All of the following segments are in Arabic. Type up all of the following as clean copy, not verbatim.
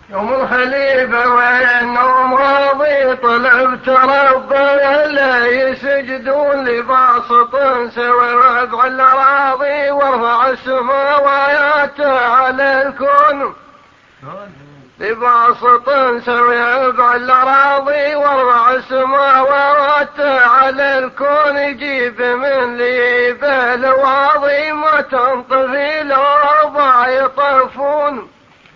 يوم الخليفة والنوم راضي طلبت ربنا لا يسجدون لباسط سوى وضع الأراضي وارفع السماوات على الكون لباسط سوى وضع الأراضي وارفع السماوات على الكون يجيب من ليب الواضي ما تنطفي الأرض يطفون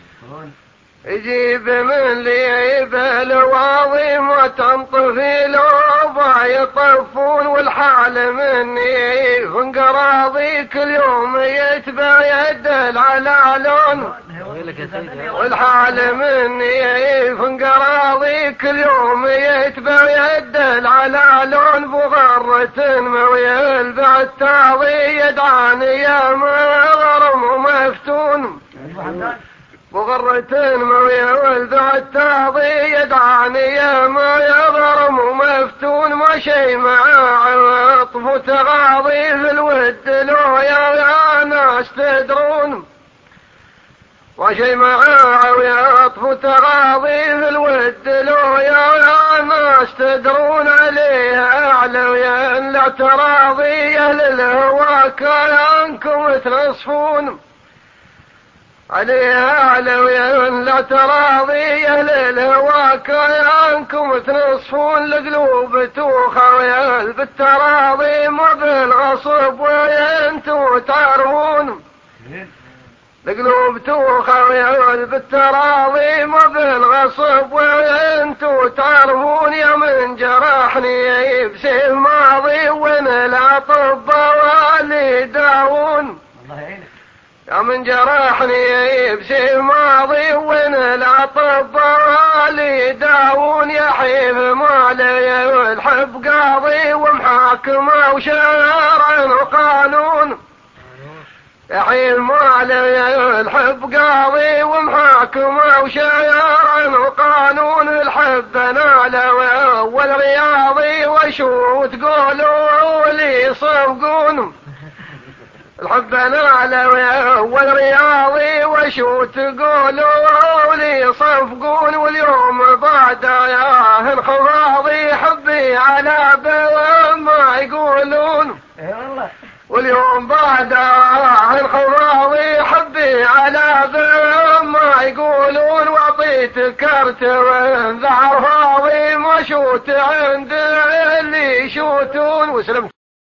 يجيب من ليب الواضي وتنطفي الأرض يطفون والحال مني فنقراضي كل يوم يتبع يدل على لون والحال مني فنقراضي كل يوم يتبع يدل على لون بغرة مويل بعتاضي يدعاني يا مغرم مفتون بغرة موية ولد التاضي يدعاني يا ما يغرم مفتون ما شي مع عطف تغاضي في الود لو يا ناس تدرون ما شي مع عطف تغاضي في الود لو يا ناس تدرون عليها أعلويا لا تراضي أهل الهوى كانكم تنصفون عليها علويا لا تراضي أهل الهوى كيانكم تنصفون القلوب توخويا بالتراضي ما بالغصب وينتو تعرفون القلوب توخويا بالتراضي ما بالغصب وينتو تعرفون يا من جرحني بسيف ماضي وين الأطباء واللي يداوون يا من جرحني بسيف ماضي وين الأطباء اللي يداوون يحيف مالي الحب قاضي ومحاكمة وشرع وقانون يحيف مالي الحب قاضي ومحاكمة وشرع وقانون الحب ناله والرياضي وشو تقولوا لي صفقون الحب ناله والرياضي وشو تقولوا لي صفقون واليوم بعد يا الخفاضي حبي على بوم ما يقولون واليوم بعد الخفاضي حبي على بوم ما يقولون وعطيت كرت وانذعر فاضي ما شوت عند اللي يشوتون وسلمت.